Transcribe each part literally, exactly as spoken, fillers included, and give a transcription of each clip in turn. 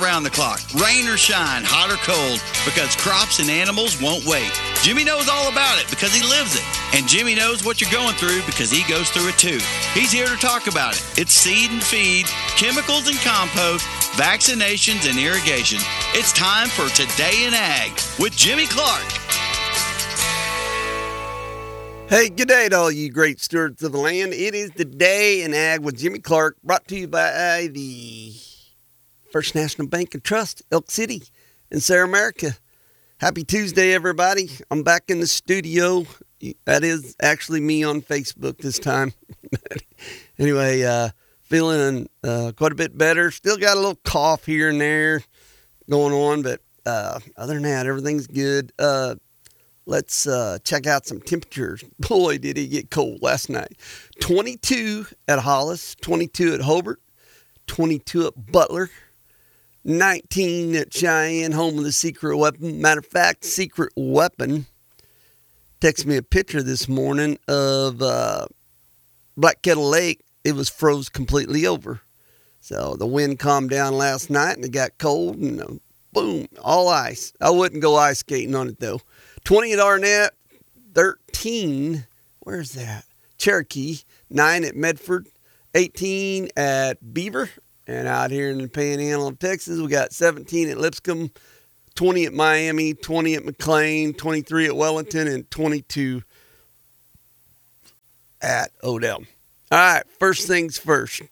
around the clock, rain or shine, hot or cold, because crops and animals won't wait. Jimmy knows all about it because he lives it. And Jimmy knows what you're going through because he goes through it too. He's here to talk about it. It's seed and feed, chemicals and compost, vaccinations and irrigation. It's time for Today in Ag with Jimmy Clark. Hey, good day to all you great stewards of the land. It is Today in Ag with Jimmy Clark, brought to you by the First National Bank and Trust, Elk City in Sarah, America. Happy Tuesday, everybody. I'm back in the studio. That is actually me on Facebook this time. Anyway, uh, feeling uh, quite a bit better. Still got a little cough here and there going on, but uh, other than that, everything's good. Uh, let's uh, check out some temperatures. Boy, did it get cold last night. twenty-two at Hollis, twenty-two at Hobart, twenty-two at Butler, nineteen at Cheyenne, home of the Secret Weapon. Matter of fact, Secret Weapon texted me a picture this morning of uh, Black Kettle Lake. It was froze completely over. So the wind calmed down last night and it got cold and uh, boom, all ice. I wouldn't go ice skating on it though. twenty at Arnett, thirteen, where's that? Cherokee, nine at Medford, eighteen at Beaver. And out here in the Panhandle of Texas, we got seventeen at Lipscomb, twenty at Miami, twenty at McLean, twenty-three at Wellington, and twenty-two at Odell. All right, first things first.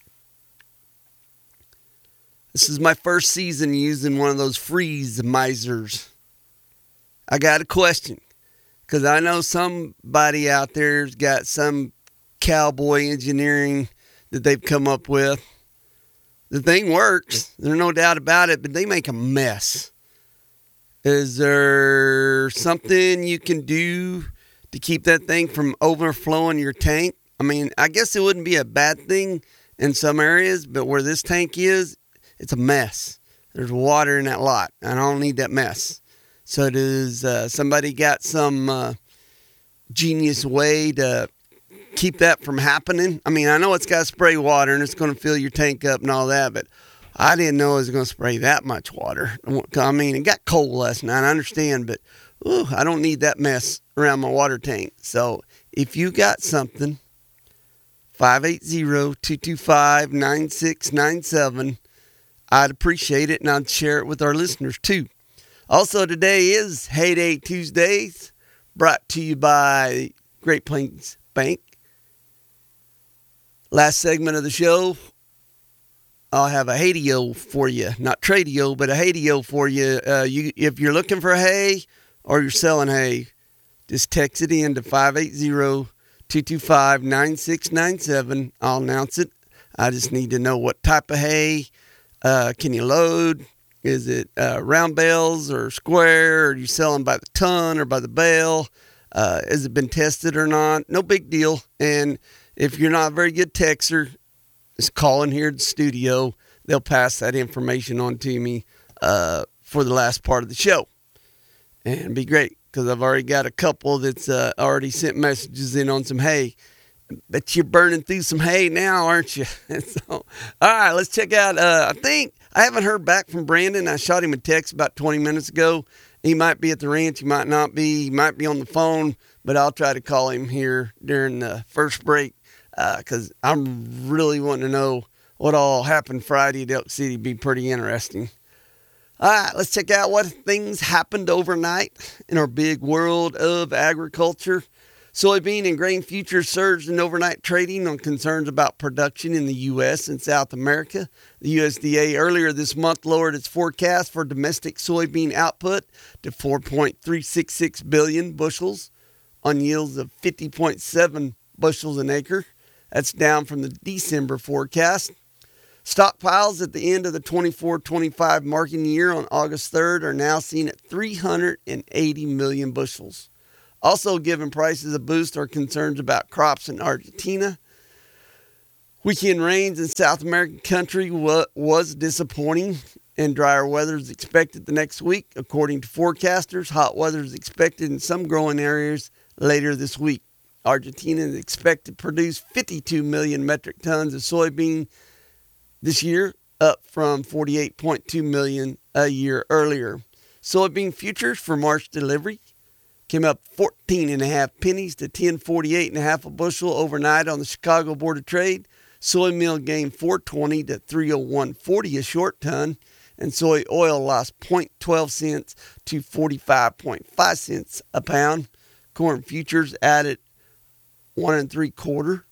This is my first season using one of those freeze misers. I got a question, because I know somebody out there's got some cowboy engineering that they've come up with. The thing works, there's no doubt about it, but they make a mess. Is there something you can do to keep that thing from overflowing your tank? I mean, I guess it wouldn't be a bad thing in some areas, but where this tank is, it's a mess. There's water in that lot, and I don't need that mess. So does uh, somebody got some uh, genius way to keep that from happening? I mean, I know it's got spray water and it's going to fill your tank up and all that, but I didn't know it was going to spray that much water. I mean, it got cold last night, I understand, but ooh, I don't need that mess around my water tank. So if you got something, five eight zero, two two five, nine six nine seven, I'd appreciate it, and I'd share it with our listeners too. Also, today is Heyday Tuesdays, brought to you by Great Plains Bank. Last segment of the show, I'll have a hay-de-o for you. Not trade-o, but a hay-de-o for you. Uh, you. If you're looking for hay or you're selling hay, just text it in to five eight zero, two two five, nine six nine seven. I'll announce it. I just need to know what type of hay. Uh, can you load? Is it uh, round bales or square? Or are you selling by the ton or by the bale? Uh, has it been tested or not? No big deal. And if you're not a very good texter, just call in here to the studio. They'll pass that information on to me uh, for the last part of the show. And it'd be great, because I've already got a couple that's uh, already sent messages in on some hay. Bet you're burning through some hay now, aren't you? So, all right, let's check out. Uh, I think I haven't heard back from Brandon. I shot him a text about twenty minutes ago. He might be at the ranch. He might not be. He might be on the phone, but I'll try to call him here during the first break, because uh, I'm really wanting to know what all happened Friday at Elk City. Be pretty interesting. All right, let's check out what things happened overnight in our big world of agriculture. Soybean and grain futures surged in overnight trading on concerns about production in the U S and South America. The U S D A earlier this month lowered its forecast for domestic soybean output to four point three six six billion bushels on yields of fifty point seven bushels an acre. That's down from the December forecast. Stockpiles at the end of the twenty-four twenty-five marketing year on August third are now seen at three hundred eighty million bushels. Also giving prices a boost are concerns about crops in Argentina. Weekend rains in South American country was disappointing, and drier weather is expected the next week. According to forecasters, hot weather is expected in some growing areas later this week. Argentina is expected to produce fifty-two million metric tons of soybean this year, up from forty-eight point two million a year earlier. Soybean futures for March delivery came up fourteen and a half pennies to ten forty-eight and a half a bushel overnight on the Chicago Board of Trade. Soy meal gained four twenty to three oh one forty a short ton, and soy oil lost zero point one two cents to forty-five point five cents a pound. Corn futures added one and three quarter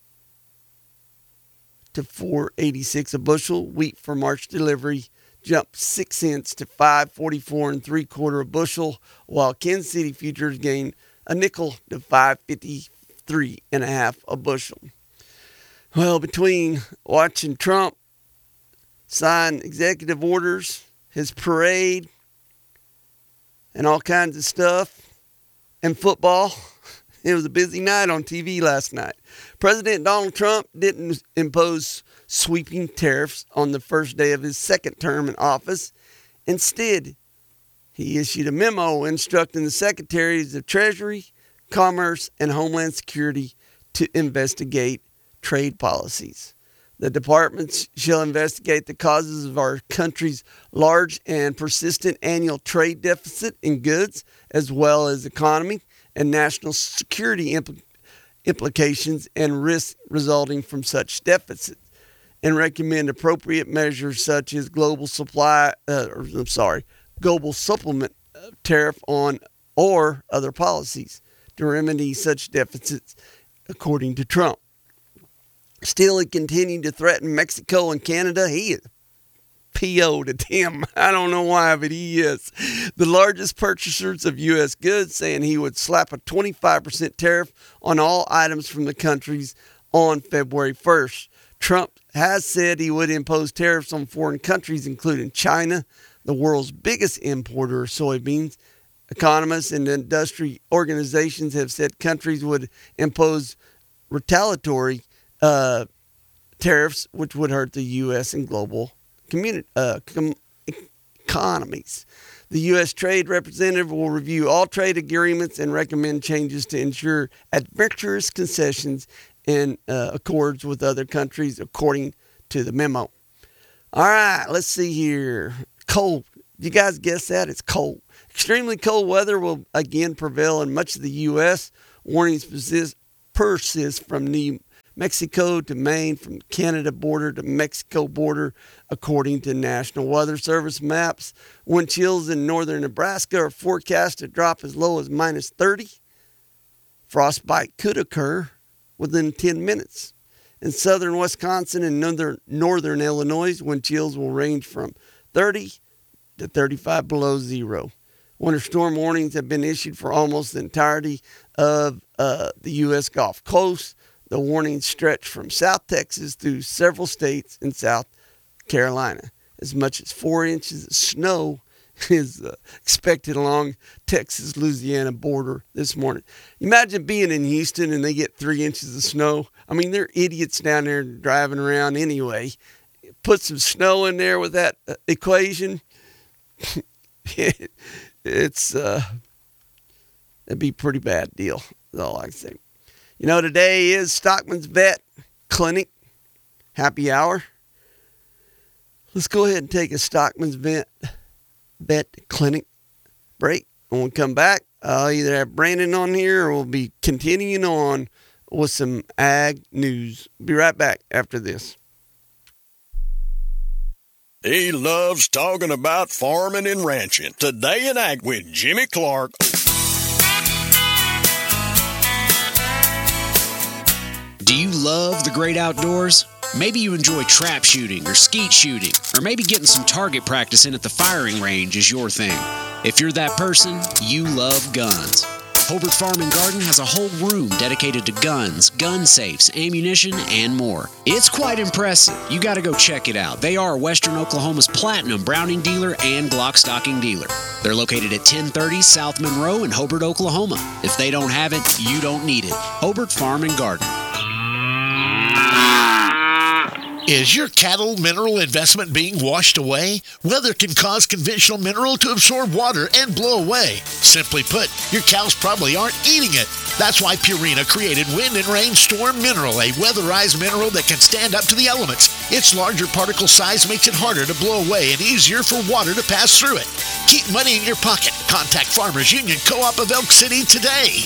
to four eighty-six a bushel. Wheat for March delivery jumped six cents to five forty-four and three quarter a bushel, while Kansas City futures gained a nickel to five fifty-three and a half a bushel. Well, between watching Trump sign executive orders, his parade, and all kinds of stuff, and football, it was a busy night on T V last night. President Donald Trump didn't impose sweeping tariffs on the first day of his second term in office. Instead, he issued a memo instructing the Secretaries of Treasury, Commerce, and Homeland Security to investigate trade policies. The departments shall investigate the causes of our country's large and persistent annual trade deficit in goods, as well as economy and national security impl- implications and risks resulting from such deficits, and recommend appropriate measures such as global supply, uh, or, I'm sorry, global supplement tariff on or other policies to remedy such deficits, according to Trump. Still, he continued to threaten Mexico and Canada. He is P O to them. I don't know why, but he is. The largest purchasers of U S goods, saying he would slap a twenty-five percent tariff on all items from the countries on February first. Trump has said he would impose tariffs on foreign countries, including China, the world's biggest importer of soybeans. Economists and industry organizations have said countries would impose retaliatory uh, tariffs, which would hurt the U S and global community, uh, com- economies. The U S Trade Representative will review all trade agreements and recommend changes to ensure adventurous concessions in uh, accords with other countries, according to the memo. All right, let's see here. Cold. You guys guess that? It's cold. Extremely cold weather will again prevail in much of the U S. Warnings persist, persist from New Mexico to Maine, from Canada border to Mexico border, according to National Weather Service maps. Wind chills in northern Nebraska are forecast to drop as low as minus thirty. Frostbite could occur within ten minutes. In southern Wisconsin and northern, northern Illinois, wind chills will range from thirty to thirty-five below zero. Winter storm warnings have been issued for almost the entirety of uh, the U S Gulf Coast. The warnings stretch from South Texas through several states in South Carolina. As much as four inches of snow is uh, expected along Texas-Louisiana border this morning. Imagine being in Houston and they get three inches of snow. I mean, they're idiots down there driving around anyway. Put some snow in there with that uh, equation. it, it's uh, it'd be a pretty bad deal, is all I can say. You know, today is Stockman's Vet Clinic happy hour. Let's go ahead and take a Stockman's Vet, Vet Clinic break. When we come back, I'll either have Brandon on here or we'll be continuing on with some ag news. Be right back after this. He loves talking about farming and ranching. Today in Ag with Jimmy Clark. Do you love the great outdoors? Maybe you enjoy trap shooting or skeet shooting, or maybe getting some target practice in at the firing range is your thing. If you're that person, you love guns. Hobart Farm and Garden has a whole room dedicated to guns, gun safes, ammunition, and more. It's quite impressive. You gotta go check it out. They are Western Oklahoma's platinum Browning dealer and Glock stocking dealer. They're located at ten thirty South Monroe in Hobart, Oklahoma. If they don't have it, you don't need it. Hobart Farm and Garden. Is your cattle mineral investment being washed away? Weather can cause conventional mineral to absorb water and blow away. Simply put, your cows probably aren't eating it. That's why Purina created Wind and Rain Storm Mineral, a weatherized mineral that can stand up to the elements. Its larger particle size makes it harder to blow away and easier for water to pass through it. Keep money in your pocket. Contact Farmers Union Co-op of Elk City today.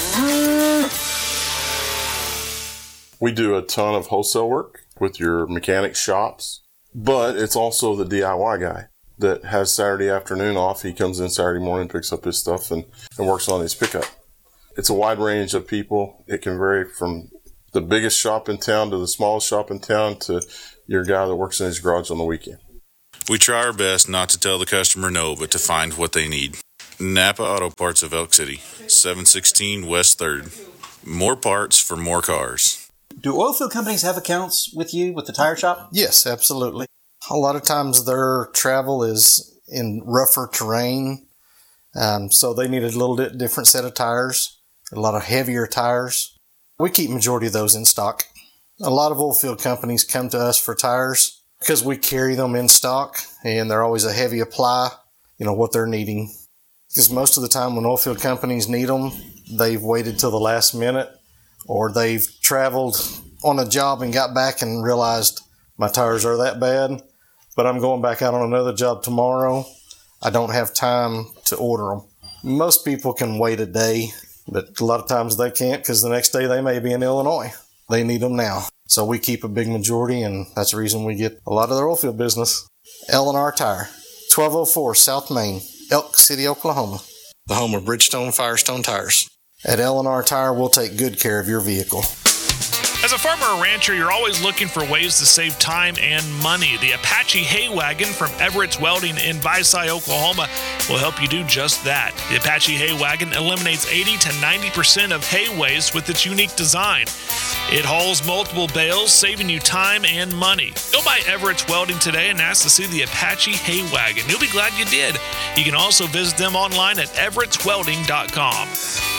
We do a ton of wholesale work with your mechanic shops, but it's also the D I Y guy that has Saturday afternoon off. He comes in Saturday morning, picks up his stuff, and, and works on his pickup. It's a wide range of people. It can vary from the biggest shop in town to the smallest shop in town to your guy that works in his garage on the weekend. We try our best not to tell the customer no, but to find what they need. Napa Auto Parts of Elk City, seven sixteen West third. More parts for more cars. Do oil field companies have accounts with you, with the tire shop? Yes, absolutely. A lot of times their travel is in rougher terrain, um, so they need a little bit different set of tires, a lot of heavier tires. We keep majority of those in stock. A lot of oil field companies come to us for tires because we carry them in stock, and they're always a heavy apply, you know, what they're needing. Because most of the time when oil field companies need them, they've waited till the last minute, or they've traveled on a job and got back and realized my tires are that bad, but I'm going back out on another job tomorrow. I don't have time to order them. Most people can wait a day, but a lot of times they can't because the next day they may be in Illinois. They need them now. So we keep a big majority, and that's the reason we get a lot of their oil field business. L and R Tire, twelve oh four South Main, Elk City, Oklahoma. The home of Bridgestone Firestone tires. At L and R Tire, we'll take good care of your vehicle. As a farmer or rancher, you're always looking for ways to save time and money. The Apache Hay Wagon from Everett's Welding in Visay, Oklahoma will help you do just that. The Apache Hay Wagon eliminates eighty to ninety percent of hay waste with its unique design. It hauls multiple bales, saving you time and money. Go by Everett's Welding today and ask to see the Apache Hay Wagon. You'll be glad you did. You can also visit them online at everetts welding dot com.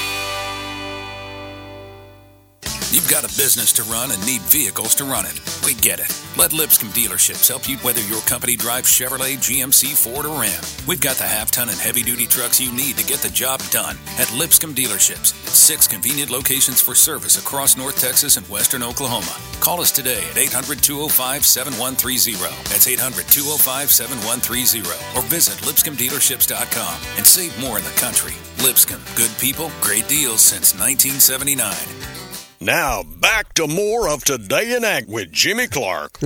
You've got a business to run and need vehicles to run it. We get it. Let Lipscomb Dealerships help you whether your company drives Chevrolet, G M C, Ford, or Ram. We've got the half-ton and heavy-duty trucks you need to get the job done at Lipscomb Dealerships. Six convenient locations for service across North Texas and western Oklahoma. Call us today at eight hundred, two oh five, seven one three oh. That's eight hundred, two oh five, seven one three oh. Or visit lipscomb dealerships dot com and save more in the country. Lipscomb, good people, great deals since nineteen seventy-nine. Now, back to more of Today in Ag with Jimmy Clark.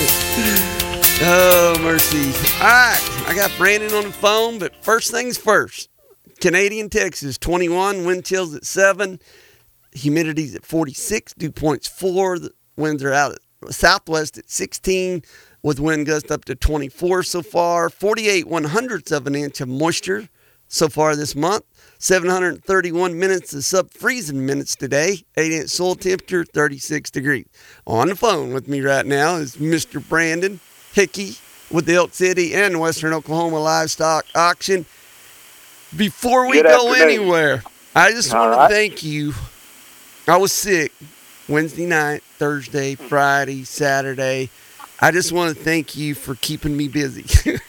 Oh, mercy. All right, I got Brandon on the phone, but first things first. Canadian, Texas, twenty-one, wind chills at seven, humidity's at forty-six, dew point's four, the winds are out at southwest at sixteen, with wind gusts up to twenty-four so far, forty-eight one hundredths of an inch of moisture so far this month. seven hundred thirty-one minutes of sub-freezing minutes today. eight inch soil temperature, thirty-six degrees. On the phone with me right now is Mister Brandon Hickey with the Elk City and Western Oklahoma Livestock Auction. Before we Good go afternoon. anywhere, I just All want right. to thank you. I was sick Wednesday night, Thursday, Friday, Saturday. I just want to thank you for keeping me busy.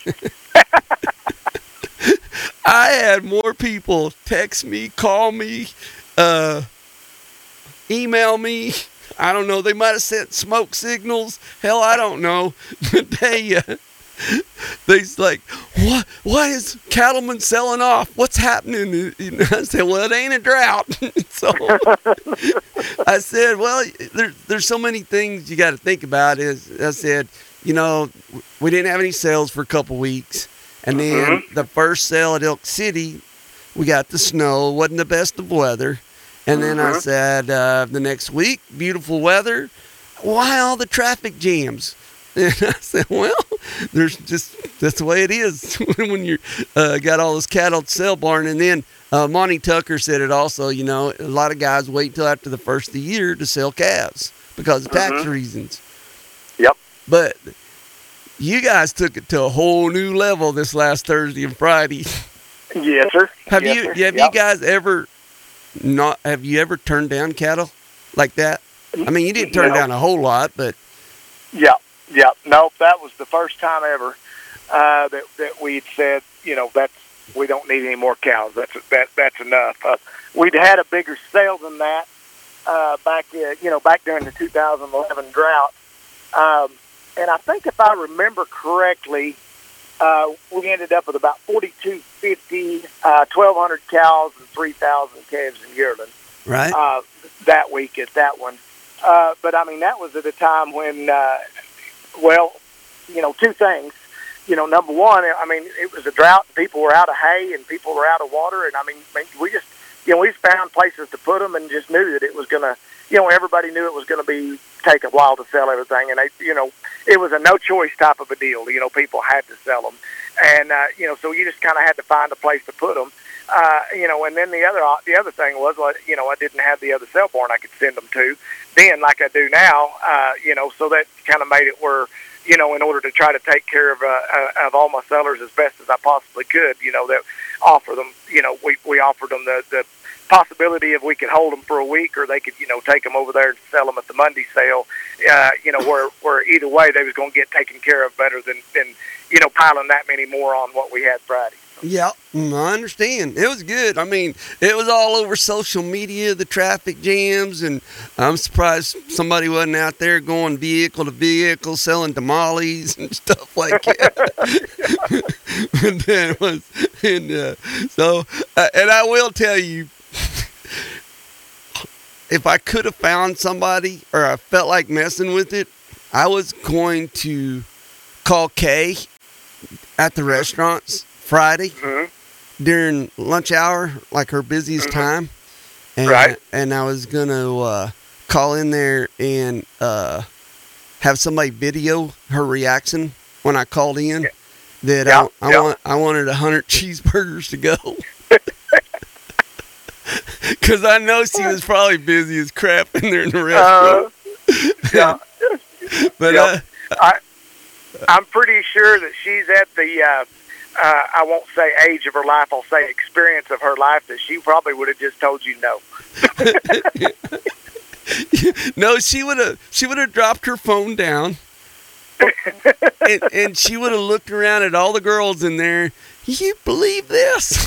I had more people text me, call me, uh, email me. I don't know. They might have sent smoke signals. Hell, I don't know. But they, uh, they's like, what? Why is cattlemen selling off? What's happening? And I said, well, it ain't a drought. So I said, well, there, there's so many things you got to think about. Is I said, you know, we didn't have any sales for a couple weeks. And then mm-hmm. the first sale at Elk City, we got the snow. It wasn't the best of weather. And mm-hmm. then I said, uh, the next week, beautiful weather. Why all the traffic jams? And I said, well, there's just, that's the way it is when you uh, got all this cattle at the sale barn. And then uh, Monty Tucker said it also, you know, a lot of guys wait till after the first of the year to sell calves because of tax mm-hmm. reasons. Yep. But you guys took it to a whole new level this last Thursday and Friday. Yes, sir. Have yes, you sir. have yep. you guys ever not have you ever turned down cattle like that? I mean, you didn't turn no. down a whole lot, but yeah, Yeah, nope, that was the first time ever uh, that that we'd said, you know, that's we don't need any more cows. That's that that's enough. Uh, we'd had a bigger sale than that uh, back, uh, you know, back during the two thousand eleven drought, um, and I think if I remember correctly, uh, we ended up with about forty-two fifty, uh, twelve hundred cows, and three thousand calves and yearlings. Right. Uh, that week at that one, uh, but I mean that was at a time when. Uh, Well, you know, two things. You know, number one, I mean, it was a drought. And people were out of hay and people were out of water. And, I mean, we just, you know, we found places to put them and just knew that it was going to, you know, everybody knew it was going to be, take a while to sell everything. And, they, you know, it was a no-choice type of a deal. You know, people had to sell them. And, uh, you know, so you just kind of had to find a place to put them. Uh, you know, and then the other the other thing was, well, you know, I didn't have the other cell barn I could send them to then like I do now, uh, you know, so that kind of made it where, you know, in order to try to take care of uh, uh, of all my sellers as best as I possibly could, you know, that offer them, you know, we, we offered them the, the possibility of we could hold them for a week or they could, you know, take them over there and sell them at the Monday sale, uh, you know, where, where either way they was going to get taken care of better than, than, you know, piling that many more on what we had Friday. Yeah, I understand. It was good. I mean, it was all over social media, the traffic jams, and I'm surprised somebody wasn't out there going vehicle to vehicle, selling tamales and stuff like that. And then it was, and uh, so, uh, and I will tell you, if I could have found somebody or I felt like messing with it, I was going to call Kay at the restaurants Friday mm-hmm. during lunch hour, like her busiest mm-hmm. time. And, right. And I was going to uh, call in there and uh, have somebody video her reaction when I called in. Yeah. That yeah. I, I, yeah. want, I wanted one hundred cheeseburgers to go. Because I know she was probably busy as crap in there in the restaurant. Uh, yeah. But yeah. Uh, I, I'm pretty sure that she's at the... Uh, Uh, I won't say age of her life, I'll say experience of her life, that she probably would have just told you no. No, she would have she would have dropped her phone down and, and she would have looked around at all the girls in there. You believe this?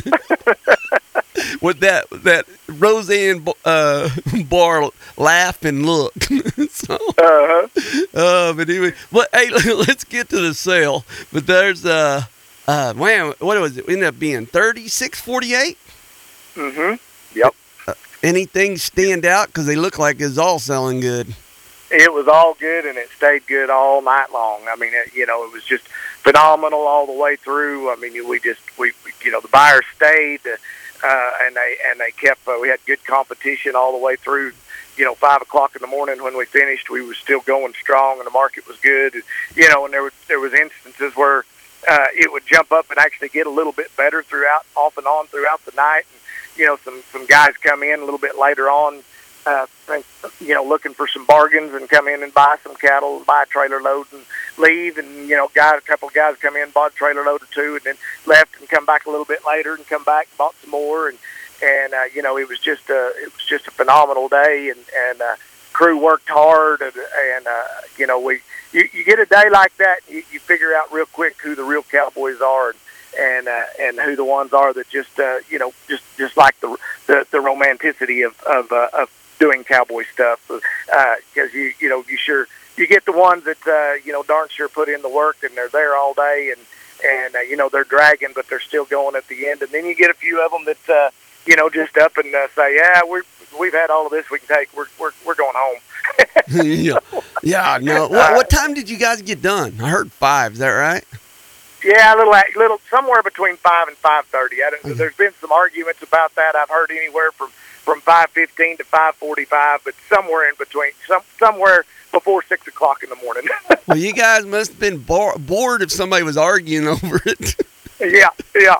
With that that Roseanne uh, Barr laugh and look. So, uh-huh. uh, but anyway, well, hey, let's get to the sale. But there's uh Uh, man, what was it? Ended up being thirty-six forty-eight? Mm-hmm. Yep. Uh, anything stand out? Because they look like it's all selling good. It was all good, and it stayed good all night long. I mean, it, you know, it was just phenomenal all the way through. I mean, we just, we, you know, the buyers stayed, uh, and they and they kept, uh, we had good competition all the way through. You know, five o'clock in the morning when we finished, we were still going strong, and the market was good. You know, and there was, there was instances where, Uh, it would jump up and actually get a little bit better throughout, off and on throughout the night. And, you know, some, some guys come in a little bit later on, uh, think, you know, looking for some bargains and come in and buy some cattle, buy a trailer load and leave. And, you know, guys, a couple of guys come in, bought a trailer load or two, and then left and come back a little bit later and come back and bought some more. And, and uh, you know, it was just a, it was just a phenomenal day. And, and uh, crew worked hard. And, and uh, you know, we, You, you get a day like that, you, you figure out real quick who the real cowboys are, and and, uh, and who the ones are that just uh, you know just, just like the the, the romanticity of of, uh, of doing cowboy stuff, because uh, you you know you sure you get the ones that uh, you know darn sure put in the work and they're there all day and and uh, you know they're dragging but they're still going at the end, and then you get a few of them that uh, you know just up and uh, say, yeah, we're we've had all of this we can take, we're we're we're going home. yeah, yeah. No. What, what time did you guys get done? I heard five. Is that right? Yeah, a little, little, somewhere between five and five thirty. I don't, there's been some arguments about that. I've heard anywhere from, from five fifteen to five forty-five, but somewhere in between, some somewhere before six o'clock in the morning. Well, you guys must have been bo- bored if somebody was arguing over it. Yeah, yeah.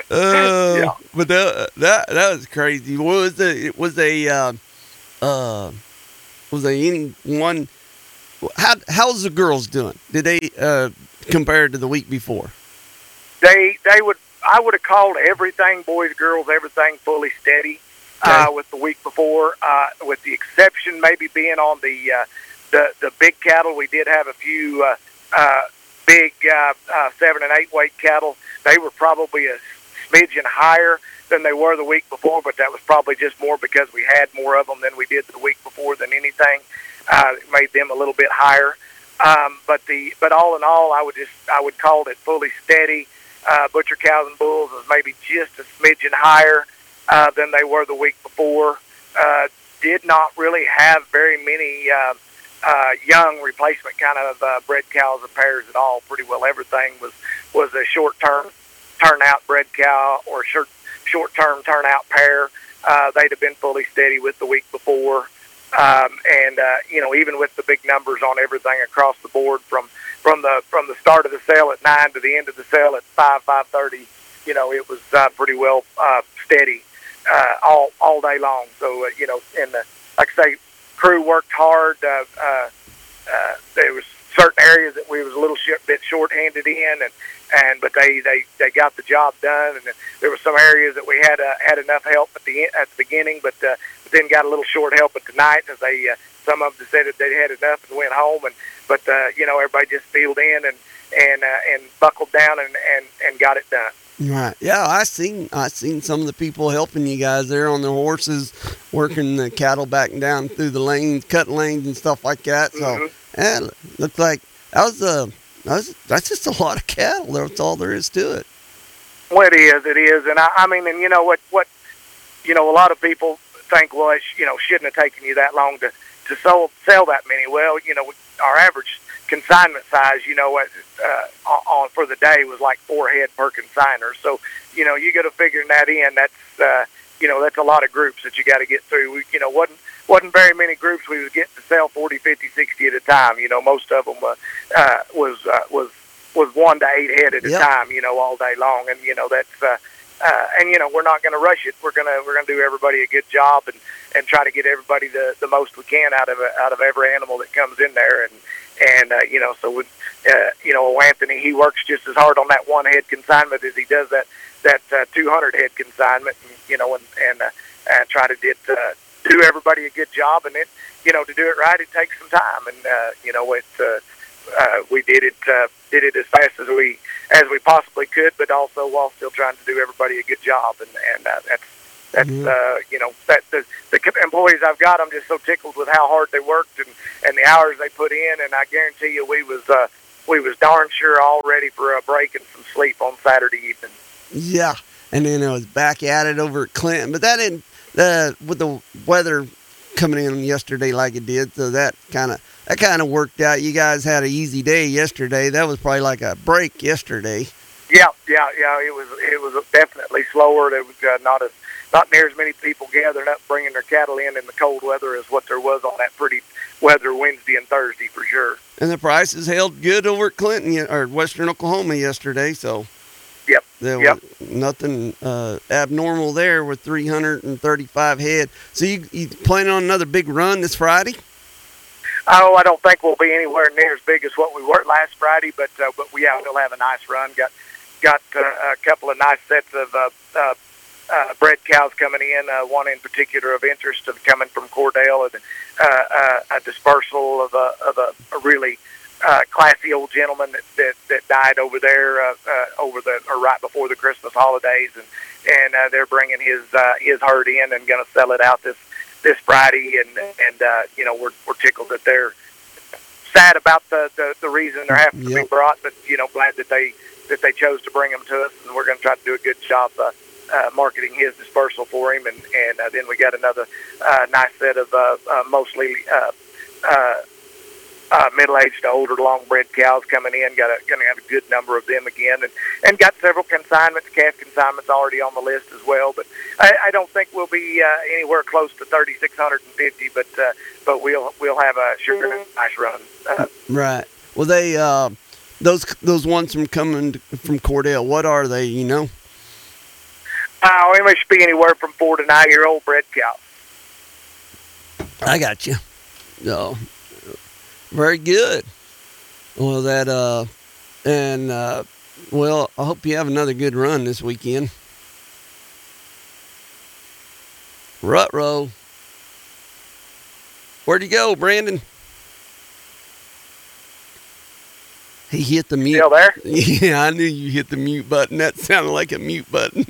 Uh, yeah. But that that that was crazy. What was the? It was a. Uh, uh, Was there anyone? How how's the girls doing? Did they uh, compare to the week before? They they would I would have called everything, boys, girls, everything fully steady. Okay. Uh, with the week before, uh, with the exception maybe being on the uh, the the big cattle, we did have a few uh, uh, big uh, uh, seven and eight weight cattle. They were probably a smidgen higher than they were the week before, but that was probably just more because we had more of them than we did the week before than anything. Uh, it made them a little bit higher. Um, but the but all in all, I would just I would call it fully steady. Uh, butcher cows and bulls was maybe just a smidgen higher uh, than they were the week before. Uh, did not really have very many uh, uh, young replacement kind of uh, bred cows and pairs at all. Pretty well everything was was a short term turnout bred cow or short short term turnout pair. Uh, they'd have been fully steady with the week before. Um, and uh, you know, even with the big numbers on everything across the board, from from the from the start of the sale at nine to the end of the sale at five five thirty, you know, it was uh, pretty well uh, steady uh, all all day long. So uh, you know, and the, like I say, crew worked hard. Uh, uh, uh, there was certain areas that we was a little sh- bit short-handed in, and and but they, they, they got the job done. And there were some areas that we had uh, had enough help at the at the beginning, but uh, but then got a little short help at the night as they uh, some of them said that they had enough and went home. And but uh, you know, everybody just filled in and and uh, and buckled down and, and, and got it done. Right. Yeah, I seen I seen some of the people helping you guys there on their horses, working the cattle back and down through the lanes, cutting lanes and stuff like that. So Mm-hmm. yeah, it looked like that was a that was, that's just a lot of cattle. That's all there is to it. Well, it is. It is. And I, I mean, and you know what? What you know, a lot of people think, well, it sh- you know, shouldn't have taken you that long to to sell sell that many. Well, you know, our average consignment size, you know, uh, on for the day was like four head per consigner. So, you know, you got to figure that in. That's, uh, you know, that's a lot of groups that you got to get through. We, you know, wasn't wasn't very many groups we was getting to sell forty, fifty, sixty at a time. You know, most of them uh, uh, was uh, was was one to eight head at a Yep. time. You know, all day long, and you know that's. Uh, Uh, and you know, we're not going to rush it. We're gonna we're gonna do everybody a good job and, and try to get everybody the, the most we can out of out of every animal that comes in there. And and uh, you know, so with uh, you know, Anthony, he works just as hard on that one head consignment as he does that that uh, two hundred head consignment. And, you know, and and, uh, and try to get, uh, do everybody a good job. And it, you know, to do it right, it takes some time. And uh, you know, it uh, uh, we did it uh, did it as fast as we. as we possibly could, but also while still trying to do everybody a good job. And, and uh, that's, that's Mhm. uh, you know, that the, the employees I've got, I'm just so tickled with how hard they worked and, and the hours they put in. And I guarantee you we was, uh, we was darn sure all ready for a break and some sleep on Saturday evening. Yeah, and then I was back at it over at Clinton, but that didn't, uh, with the weather coming in yesterday like it did, so that kind of, That kind of worked out. You guys had an easy day yesterday. That was probably like a break yesterday. Yeah, yeah, yeah. It was it was definitely slower. There was uh, not as not near as many people gathering up, bringing their cattle in in the cold weather as what there was on that pretty weather Wednesday and Thursday for sure. And the prices held good over at Clinton or Western Oklahoma yesterday. So yep, there yep. was nothing uh, abnormal there with three hundred thirty-five head. So you you planning on another big run this Friday? Oh, I don't think we'll be anywhere near as big as what we were last Friday, but uh, but we yeah, we'll have a nice run. Got got uh, a couple of nice sets of uh, uh, uh, bred cows coming in. Uh, one in particular of interest of coming from Cordell, and uh, uh, a dispersal of a of a, a really uh, classy old gentleman that, that that died over there uh, uh, over the or right before the Christmas holidays, and and uh, they're bringing his uh, his herd in and going to sell it out this. this Friday, and and uh, you know, we're we're tickled that they're sad about the, the, the reason they're having to Yep. be brought, but you know, glad that they that they chose to bring them to us, and we're going to try to do a good job uh, uh, marketing his dispersal for him, and and uh, then we got another uh, nice set of uh, uh, mostly uh, uh, uh, middle-aged to older long-bred cows coming in. Got a going to have a good number of them again, and and got several consignments, calf consignments already on the list as well. But I, I don't think we'll be uh, anywhere close to thirty-six fifty, but uh, but we'll we'll have a sure nice run. Uh, Right. Well, they uh, those those ones from coming to, from Cordell. What are they? You know. uh, we must be anywhere from four to nine year old bred cows. I got you. No. Very good. Well, that uh, and uh, well, I hope you have another good run this weekend. Rut row. Where'd you go, Brandon? He hit the mute. Still there? Yeah, I knew you hit the mute button. That sounded like a mute button.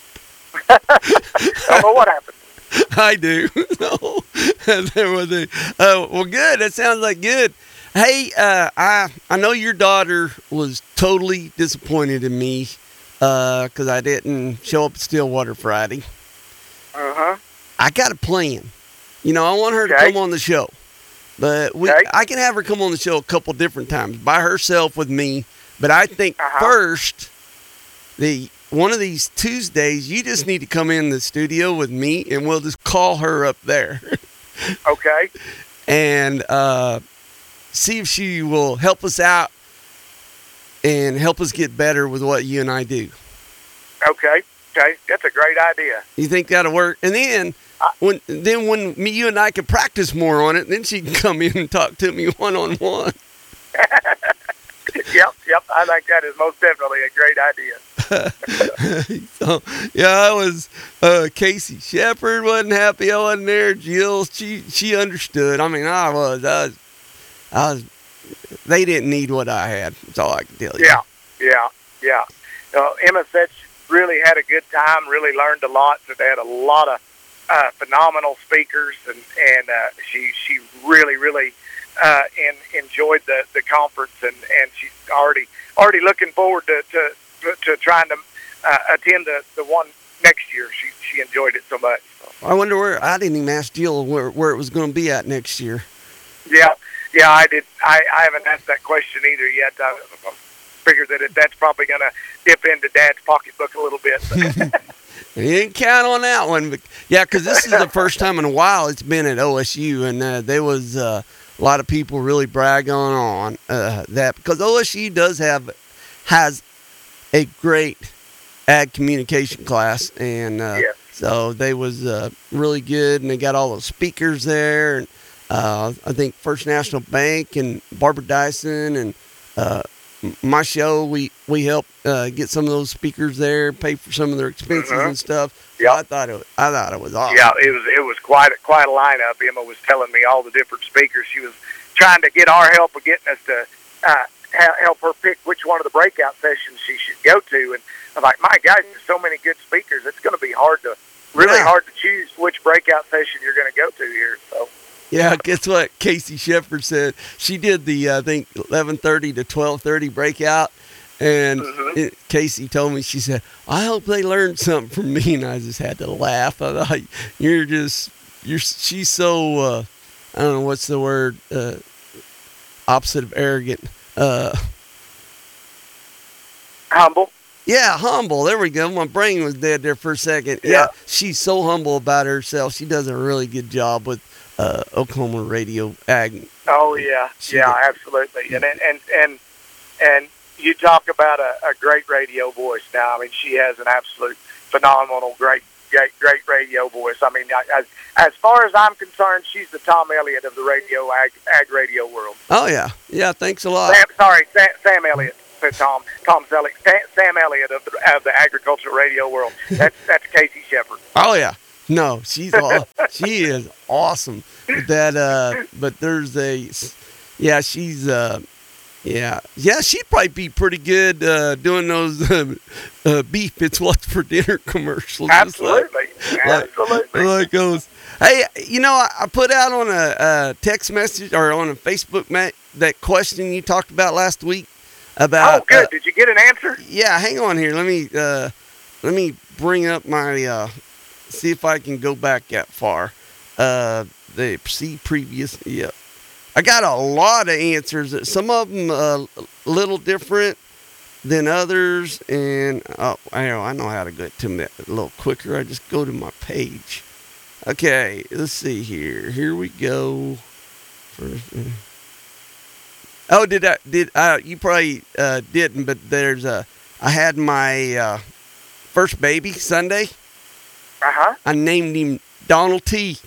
I don't know what happened. I do. No, there was a. Oh, well, good. That sounds like good. Hey, uh, I I know your daughter was totally disappointed in me because uh, I didn't show up at Stillwater Friday. Uh huh. I got a plan. You know, I want her to Okay. come on the show, but we Okay. I can have her come on the show a couple different times by herself with me. But I think Uh-huh. first, the one of these Tuesdays, you just need to come in the studio with me, and we'll just call her up there. Okay. and uh, see if she will help us out and help us get better with what you and I do. Okay. Okay. That's a great idea. You think that'll work? And then when then when me, you and I can practice more on it, then she can come in and talk to me one on one. Yep. Yep. I think that is most definitely a great idea. So yeah, I was uh, Casey Shepard wasn't happy I wasn't there. Jill, she she understood. I mean, I was, I was, I was. They didn't need what I had. That's all I can tell you. Yeah. Yeah. Yeah. Uh, Emma said she really had a good time. Really learned a lot. So they had a lot of uh, phenomenal speakers, and and uh, she she really really uh, in, enjoyed the, the conference, and, and she's already already looking forward to. to to trying to uh, attend the, the one next year. She she enjoyed it so much. So. I wonder where, I didn't even ask Jill where, where it was going to be at next year. Yeah, yeah, I did. I, I haven't asked that question either yet. I, I figured that it, that's probably going to dip into Dad's pocketbook a little bit. You didn't count on that one. But yeah, because this is the first time in a while it's been at O S U, and uh, there was uh, a lot of people really bragging on uh, that, because O S U does have, has a great ag communication class, and uh, yes. so they was uh, really good, and they got all those speakers there, and uh, I think First National Bank and Barbara Dyson and uh, my show, we we helped uh, get some of those speakers there, pay for some of their expenses Mhm. and stuff. So Yep. I thought it, I thought it was awesome. Yeah, it was it was quite a, quite a lineup. Emma was telling me all the different speakers. She was trying to get our help of getting us to uh, ha- help her pick which one of the breakout sessions she should go to. And I'm like, my gosh, there's so many good speakers. It's going to be hard to really Yeah. hard to choose which breakout session you're going to go to here. So. Yeah, guess what? Casey Shepard said she did the uh, I think eleven thirty to twelve thirty breakout, and Mhm. it, Casey told me, she said, "I hope they learned something from me," and I just had to laugh. I thought, "You're just you're she's so uh, I don't know what's the word uh, opposite of arrogant." Uh, Humble. Yeah, humble. There we go. My brain was dead there for a second. Yeah, Yeah. she's so humble about herself. She does a really good job with uh, Oklahoma Radio Ag. Oh yeah, She yeah, did. absolutely. And and and and you talk about a, a great radio voice. Now, I mean, she has an absolute phenomenal, great, great, great radio voice. I mean, as as far as I'm concerned, she's the Tom Elliott of the radio ag, ag radio world. Oh yeah, yeah. Thanks a lot. Sam, sorry, Sam, Sam Elliott. Said Tom, Tom Selleck, Sam, Sam Elliott of the, of the agricultural radio world. That's that's Casey Shepard. Oh yeah. No, she's all, she is awesome with that. Uh, but there's a, yeah, she's uh, yeah, yeah. She'd probably be pretty good uh, doing those uh, uh, beef. It's what's for dinner commercials. Just like- Absolutely, absolutely. Like goes, hey, you know, I, I put out on a, a text message or on a Facebook, Matt, that question you talked about last week about. Oh, good. uh, Did you get an answer? yeah, hang on here. Let me uh, let me bring up my uh, see if I can go back that far. Uh, the see previous. Yeah, I got a lot of answers. Some of them uh, a little different than others, and oh, I know I know how to get to them a little quicker. I just go to my page. Okay, let's see here. Here we go. First, uh, oh, did I did uh you probably uh didn't, but there's a I had my uh first baby Sunday. Uh-huh. I named him Donald T.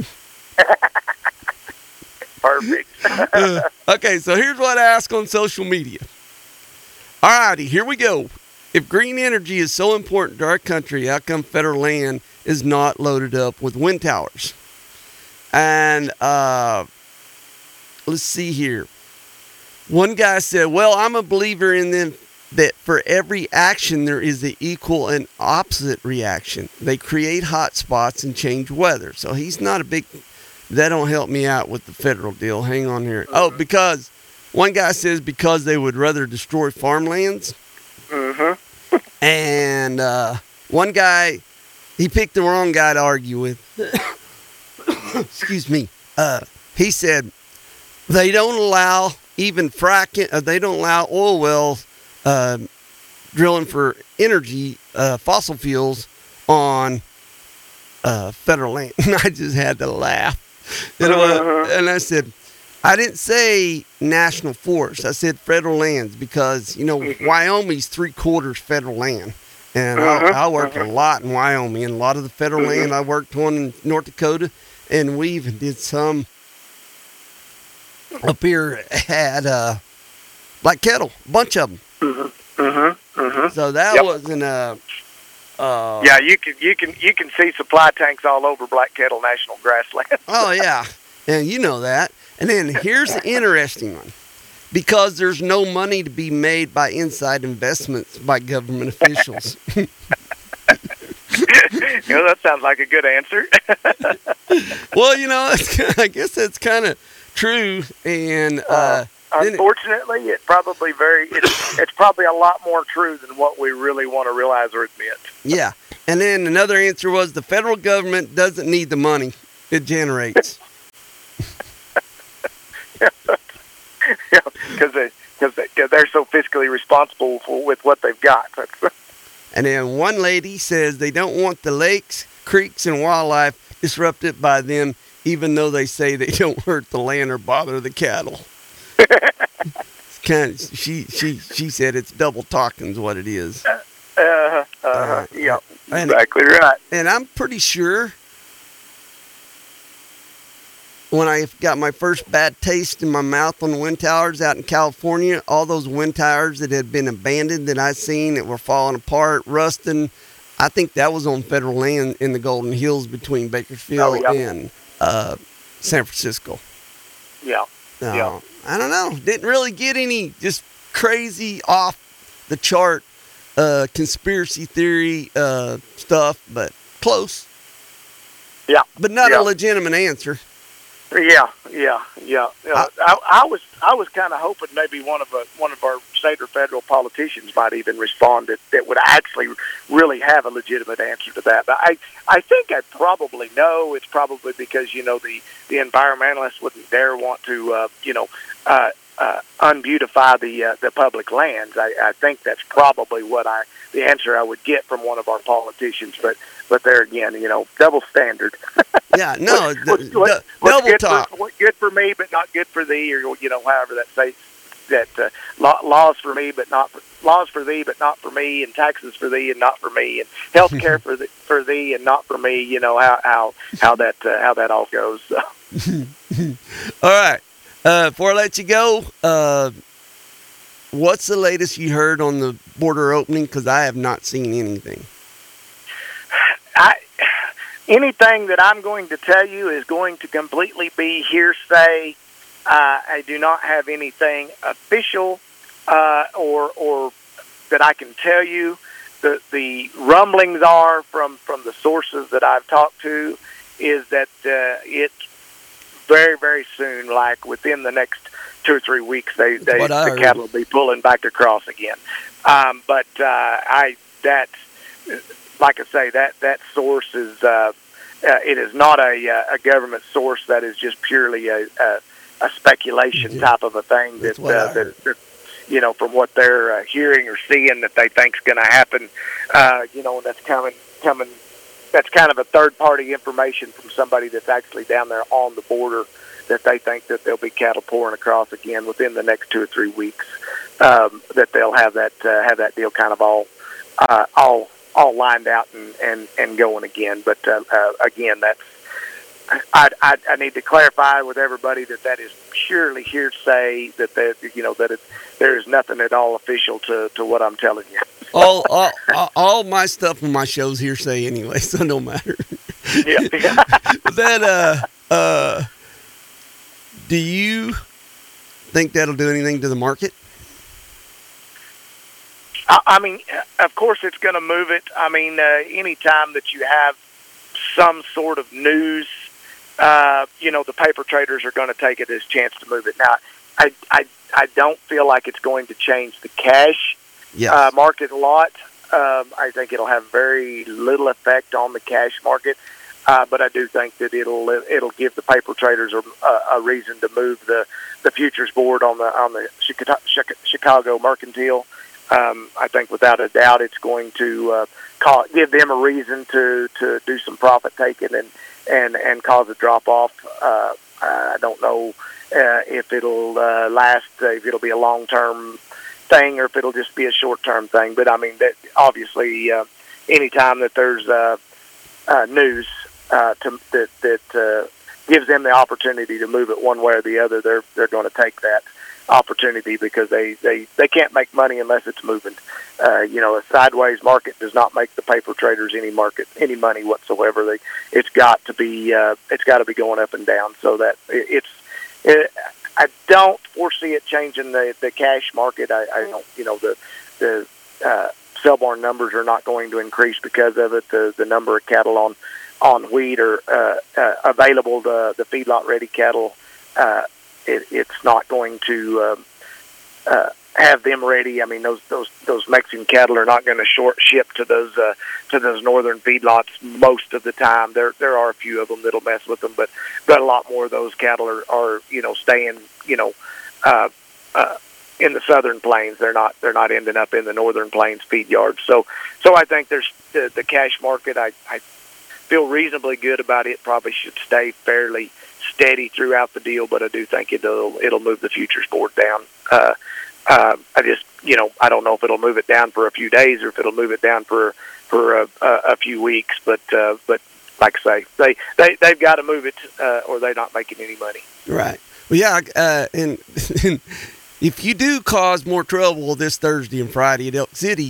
Perfect. Uh, okay, so here's what I ask on social media. All righty, here we go. If green energy is so important to our country, how come federal land is not loaded up with wind towers? And uh, let's see here. one guy said, well, I'm a believer in them that for every action there is an equal and opposite reaction. They create hot spots and change weather. So he's not a big, that don't help me out with the federal deal. Hang on here. Oh, because one guy says because they would rather destroy farmlands. Mm-hmm. And uh, one guy, he picked the wrong guy to argue with. Excuse me. Uh, he said they don't allow even fracking, uh, they don't allow oil wells uh, drilling for energy, uh, fossil fuels on uh, federal land. And I just had to laugh. And, uh, and I said, I didn't say national forest. I said federal lands because, you know, Wyoming's three quarters federal land. And I, I worked a lot in Wyoming, and a lot of the federal land I worked on in North Dakota, and we even did some up here at uh, Black Kettle, a bunch of them. Mm-hmm. Mm-hmm. Mm-hmm. So that yep. wasn't a. Uh, yeah, you can you can you can see supply tanks all over Black Kettle National Grassland. Oh yeah, and you know that. And then here's the interesting one. Because there's no money to be made by inside investments by government officials. You know, that sounds like a good answer. Well, you know, it's, I guess that's kind of true. And uh, uh, unfortunately, it probably very it's, it's probably a lot more true than what we really want to realize or admit. Yeah. And then another answer was the federal government doesn't need the money it generates. Yeah, because they, cause they, cause they're so fiscally responsible for, with what they've got. And then one lady says they don't want the lakes, creeks, and wildlife disrupted by them, even though they say they don't hurt the land or bother the cattle. It's kind of, she, she, she said it's double talking is what it is. Uh, uh, uh, yeah, and, exactly right. And I'm pretty sure when I got my first bad taste in my mouth on the wind towers out in California, all those wind towers that had been abandoned that I'd seen that were falling apart, rusting, I think that was on federal land in the Golden Hills between Bakersfield oh, yeah. and uh, San Francisco. Yeah. Uh, yeah. I don't know. Didn't really get any just crazy off the chart uh, conspiracy theory uh, stuff, but close. Yeah. But not yeah. a legitimate answer. Yeah, yeah, yeah. Uh, I, I was, I was kind of hoping maybe one of a, one of our state or federal politicians might even respond that, that would actually really have a legitimate answer to that. But I, I think I probably know. It's probably because you know the, the environmentalists wouldn't dare want to, uh, you know, uh, uh, unbeautify the uh, the public lands. I, I think that's probably what I the answer I would get from one of our politicians. But but there again, you know, double standard. Yeah, no, what, d- what, d- what's double good talk. For, what's good for me, but not good for thee, or you know, however that says that uh, law, laws for me, but not for, laws for thee, but not for me, and taxes for thee, and not for me, and health care for the, for thee, and not for me. You know how how how that uh, how that all goes. So. All right. Uh, before I let you go, uh, what's the latest you heard on the border opening? Because I have not seen anything. I. Anything that I'm going to tell you is going to completely be hearsay. Uh, I do not have anything official uh, or or that I can tell you. The the rumblings are from, from the sources that I've talked to is that uh, it's very, very soon, like within the next two or three weeks, they, they the cattle will be pulling back across again. Um, but uh, I that. Like I say, that, that source is, uh, uh, it is not a, a government source that is just purely a, a, a speculation type of a thing that, uh, that, that, you know, from what they're uh, hearing or seeing that they think is going to happen, uh, you know, that's coming, coming, that's kind of a third party information from somebody that's actually down there on the border that they think that there'll be cattle pouring across again within the next two or three weeks, um, that they'll have that, uh, have that deal kind of all, uh, all, all lined out and, and, and going again. But, uh, uh, again, that's, I, I, I need to clarify with everybody that that is purely hearsay, that, that you know, that it, there is nothing at all official to, to what I'm telling you. all, all, all, all my stuff on my show's hearsay anyway, so it don't matter. Yeah. That, uh, uh, do you think that'll do anything to the market? I, I mean, of course it's going to move it. I mean, uh, anytime that you have some sort of news, uh, you know, the paper traders are going to take it as a chance to move it. Now, I, I, I don't feel like it's going to change the cash yes. uh, market a lot. Um, I think it'll have very little effect on the cash market, uh, but I do think that it'll it'll give the paper traders a, a reason to move the, the futures board on the on the Chicago Mercantile. Um, I think without a doubt it's going to uh, call, give them a reason to, to do some profit taking and, and, and cause a drop off. Uh, I don't know uh, if it'll uh, last, uh, if it'll be a long term thing or if it'll just be a short term thing. But I mean, that obviously, uh, anytime that there's uh, uh, news uh, to, that that uh, gives them the opportunity to move it one way or the other, they're they're going to take that opportunity because they, they, they can't make money unless it's moving. Uh, you know, a sideways market does not make the paper traders any market any money whatsoever. They it's got to be uh, it's got to be going up and down. So that it, it's it, I don't foresee it changing the, the cash market. I, I don't you know the the uh, sell barn numbers are not going to increase because of it. The the number of cattle on on wheat are uh, uh, available. The the feedlot ready cattle. Uh, It, it's not going to uh, uh, have them ready. I mean, those those those Mexican cattle are not going to short ship to those uh, to those northern feedlots most of the time. There there are a few of them that'll mess with them, but but a lot more of those cattle are, are you know staying you know uh, uh, in the southern plains. They're not they're not ending up in the northern plains feed yards. So so I think there's the, the cash market. I, I feel reasonably good about it. Probably should stay fairly steady throughout the deal, but I do think it'll it'll move the futures board down. Uh, uh, I just you know I don't know if it'll move it down for a few days or if it'll move it down for for a, a, a few weeks. But uh, but like I say, they they they've got to move it uh, or they're not making any money. Right. Well, yeah, uh, and, and if you do cause more trouble this Thursday and Friday at Elk City,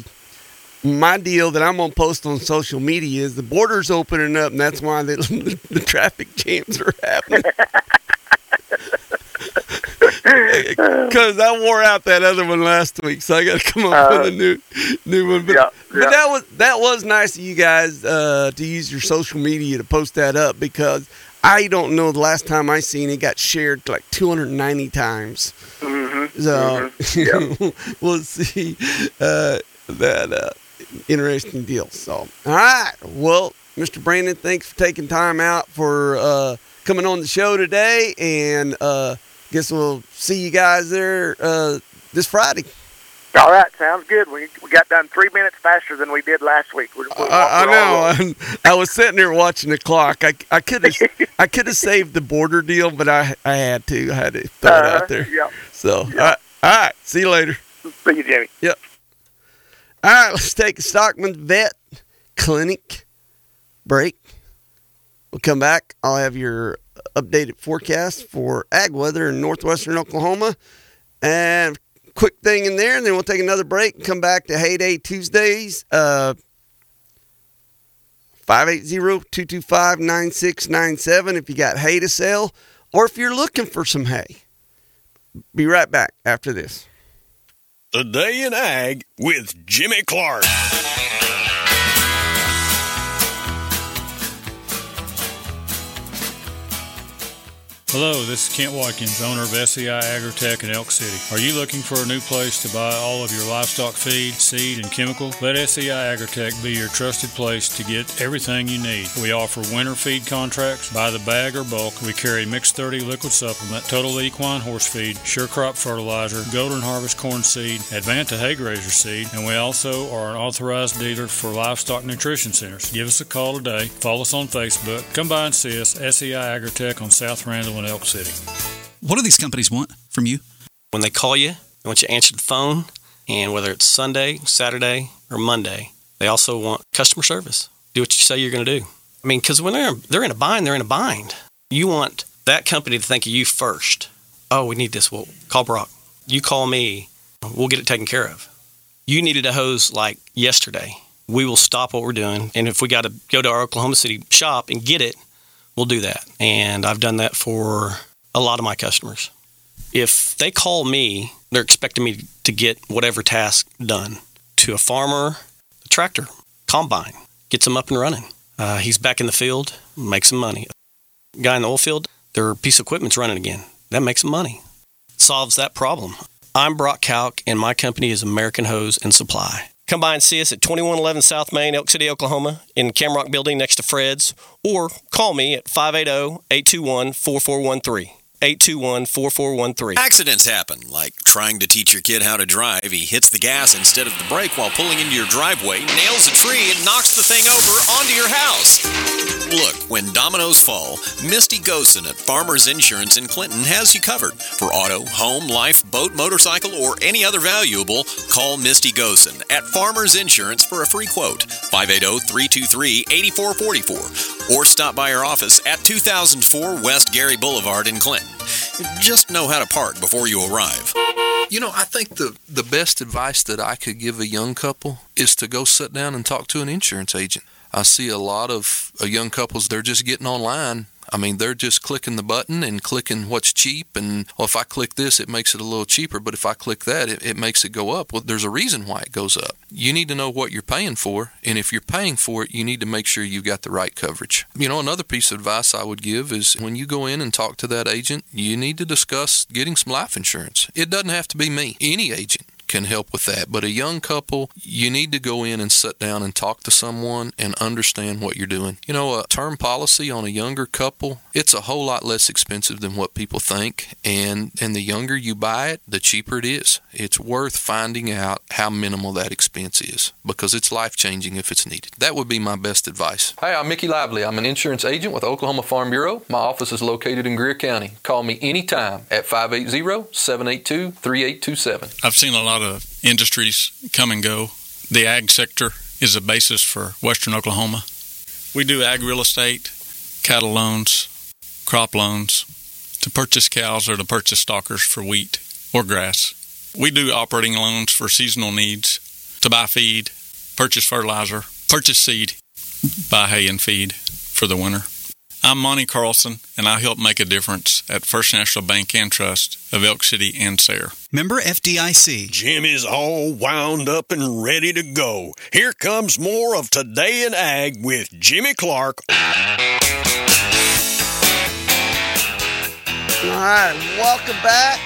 my deal that I'm going to post on social media is the border's opening up, and that's why the, the traffic jams are happening. Because I wore out that other one last week, so I got to come up uh, with a new new one. But, yeah, yeah. but that was that was nice of you guys uh, to use your social media to post that up, because I don't know the last time I seen it got shared like two hundred ninety times. Mm-hmm. So mm-hmm. Yep. We'll see uh, that. Uh, Interesting deal. So, all right. Well, Mister Brandon, thanks for taking time out for uh, coming on the show today, and uh, guess we'll see you guys there uh, this Friday. All right, sounds good. We we got done three minutes faster than we did last week. We're, we're, I, I know. I was sitting there watching the clock. I I could have I could have saved the border deal, but I I had to. I had to throw uh, it out there. Yeah. So, yep. all, right, all right. See you later. See you, Jimmy. Yep. All right, let's take a Stockman Vet Clinic break. We'll come back. I'll have your updated forecast for ag weather in northwestern Oklahoma. And quick thing in there, and then we'll take another break and come back to Hay Day Tuesdays. Uh, five eight zero, two two five, nine six nine seven if you got hay to sell or if you're looking for some hay. Be right back after this. Today in Ag with Jimmy Clark. Hello, this is Kent Watkins, owner of S E I Agritech in Elk City. Are you looking for a new place to buy all of your livestock feed, seed, and chemical? Let S E I Agritech be your trusted place to get everything you need. We offer winter feed contracts, by the bag or bulk. We carry Mixed thirty liquid supplement, Total Equine horse feed, Sure Crop fertilizer, Golden Harvest corn seed, Advanta hay grazer seed, and we also are an authorized dealer for livestock nutrition centers. Give us a call today. Follow us on Facebook. Come by and see us, S E I Agritech on South Randall in Elk City. What do these companies want from you? When they call you, they want you to answer the phone, and whether it's Sunday, Saturday, or Monday, they also want customer service. Do what you say you're going to do. I mean, because when they're, they're in a bind, they're in a bind. You want that company to think of you first. Oh, we need this. Well, call Brock. You call me. We'll get it taken care of. You needed a hose like yesterday. We will stop what we're doing, and if we got to go to our Oklahoma City shop and get it, we'll do that. And I've done that for a lot of my customers. If they call me, they're expecting me to get whatever task done. To a farmer, the tractor, combine, gets them up and running. Uh, he's back in the field, makes some money. Guy in the oil field, their piece of equipment's running again. That makes some money. Solves that problem. I'm Brock Kalk, and my company is American Hose and Supply. Come by and see us at twenty-one eleven South Main, Elk City, Oklahoma, in Camrock Building next to Fred's, or call me at five eight zero, eight two one, four four one three. eight two one, four four one three. Accidents happen, like trying to teach your kid how to drive. He hits the gas instead of the brake while pulling into your driveway, nails a tree, and knocks the thing over onto your house. Look, when dominoes fall, Misty Gosen at Farmers Insurance in Clinton has you covered. For auto, home, life, boat, motorcycle, or any other valuable, call Misty Gosen at Farmers Insurance for a free quote. five eight zero, three two three, eight four four four. Or stop by our office at two thousand four West Gary Boulevard in Clinton. Just know how to park before you arrive. You know, I think the, the best advice that I could give a young couple is to go sit down and talk to an insurance agent. I see a lot of uh, young couples, they're just getting online. I mean, they're just clicking the button and clicking what's cheap. And, well, if I click this, it makes it a little cheaper. But if I click that, it, it makes it go up. Well, there's a reason why it goes up. You need to know what you're paying for. And if you're paying for it, you need to make sure you've got the right coverage. You know, another piece of advice I would give is when you go in and talk to that agent, you need to discuss getting some life insurance. It doesn't have to be me. Any agent can help with that. But a young couple, you need to go in and sit down and talk to someone and understand what you're doing. You know, a term policy on a younger couple, it's a whole lot less expensive than what people think. And, and the younger you buy it, the cheaper it is. It's worth finding out how minimal that expense is because it's life-changing if it's needed. That would be my best advice. Hi, I'm Mickey Lively. I'm an insurance agent with Oklahoma Farm Bureau. My office is located in Greer County. Call me anytime at five eight zero, seven eight two, three eight two seven. I've seen a lot of industries come and go. The ag sector is the basis for western Oklahoma. We do ag real estate, cattle loans, crop loans, to purchase cows or to purchase stockers for wheat or grass. We do operating loans for seasonal needs, to buy feed, purchase fertilizer, purchase seed, buy hay and feed for the winter. I'm Monty Carlson, and I help make a difference at First National Bank and Trust of Elk City and Sayre. Member F D I C. Jim is all wound up and ready to go. Here comes more of Today in Ag with Jimmy Clark. All right, welcome back.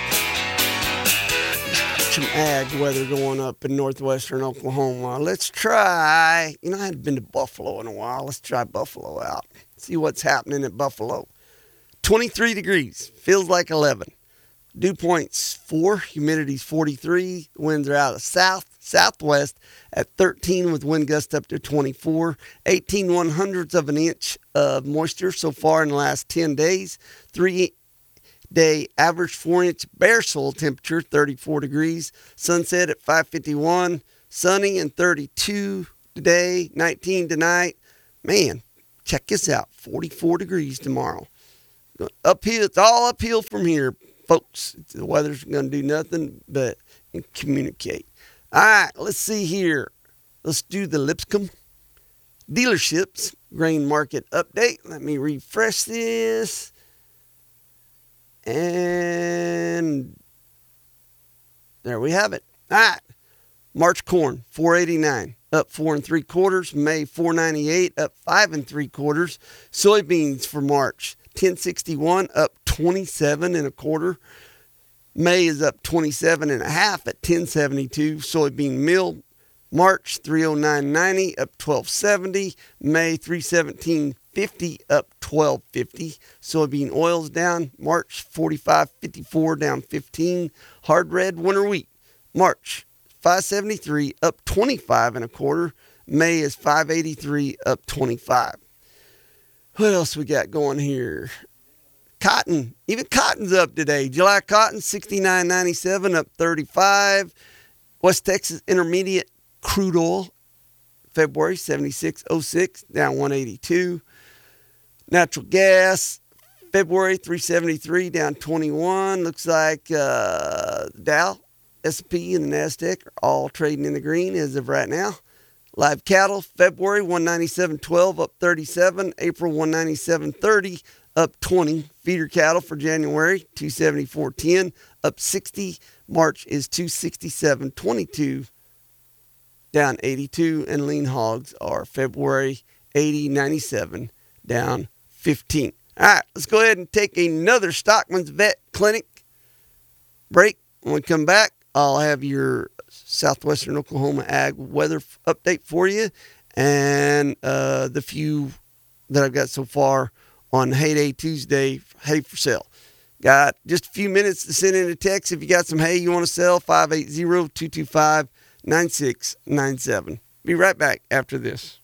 Some ag weather going up in northwestern Oklahoma. Let's try, you know, I hadn't been to Buffalo in a while. Let's try Buffalo out. See what's happening at Buffalo. twenty-three degrees, feels like eleven. Dew point's four, humidity's forty-three. Winds are out of south, southwest at thirteen with wind gusts up to twenty-four. eighteen one hundredths of an inch of moisture so far in the last ten days. Three-day average four-inch bare soil temperature, thirty-four degrees. Sunset at five fifty-one. Sunny and thirty-two today, nineteen tonight. Man, check this out, forty-four degrees tomorrow. Uphill, it's all uphill from here, folks. The weather's going to do nothing but communicate. All right, let's see here. Let's do the Lipscomb Dealerships Grain Market Update. Let me refresh this. And there we have it. All right, March corn, four eighty-nine. Up four and three quarters. May four ninety-eight, up five and three quarters. Soybeans for March ten sixty-one, up twenty-seven and a quarter. May is up twenty-seven and a half at ten seventy-two. Soybean meal March three oh nine ninety, up twelve seventy. May three seventeen fifty, up twelve fifty. Soybean oils down March forty-five fifty-four, down fifteen. Hard red winter wheat March five seventy-three, up twenty-five and a quarter. May is five eighty-three, up twenty-five. What else we got going here? Cotton, even cotton's up today. July cotton, sixty-nine ninety-seven, up thirty-five. West Texas Intermediate crude oil, February seventy-six oh six, down one eighty-two. Natural gas, February three seventy-three, down twenty-one. Looks like uh, Dow, S and P, and the NASDAQ are all trading in the green as of right now. Live cattle, February one ninety-seven twelve, up thirty-seven. April one ninety-seven thirty, up twenty. Feeder cattle for January, two seventy-four ten, up sixty. March is two sixty-seven twenty-two, down eighty-two. And lean hogs are February eighty ninety-seven, down fifteen. All right, let's go ahead and take another Stockman's Vet Clinic break. When we come back, I'll have your Southwestern Oklahoma ag weather update for you, and uh, the few that I've got so far on Hay Day Tuesday, hay for sale. Got just a few minutes to send in a text if you got some hay you want to sell, five eight zero, two two five, nine six nine seven. Be right back after this.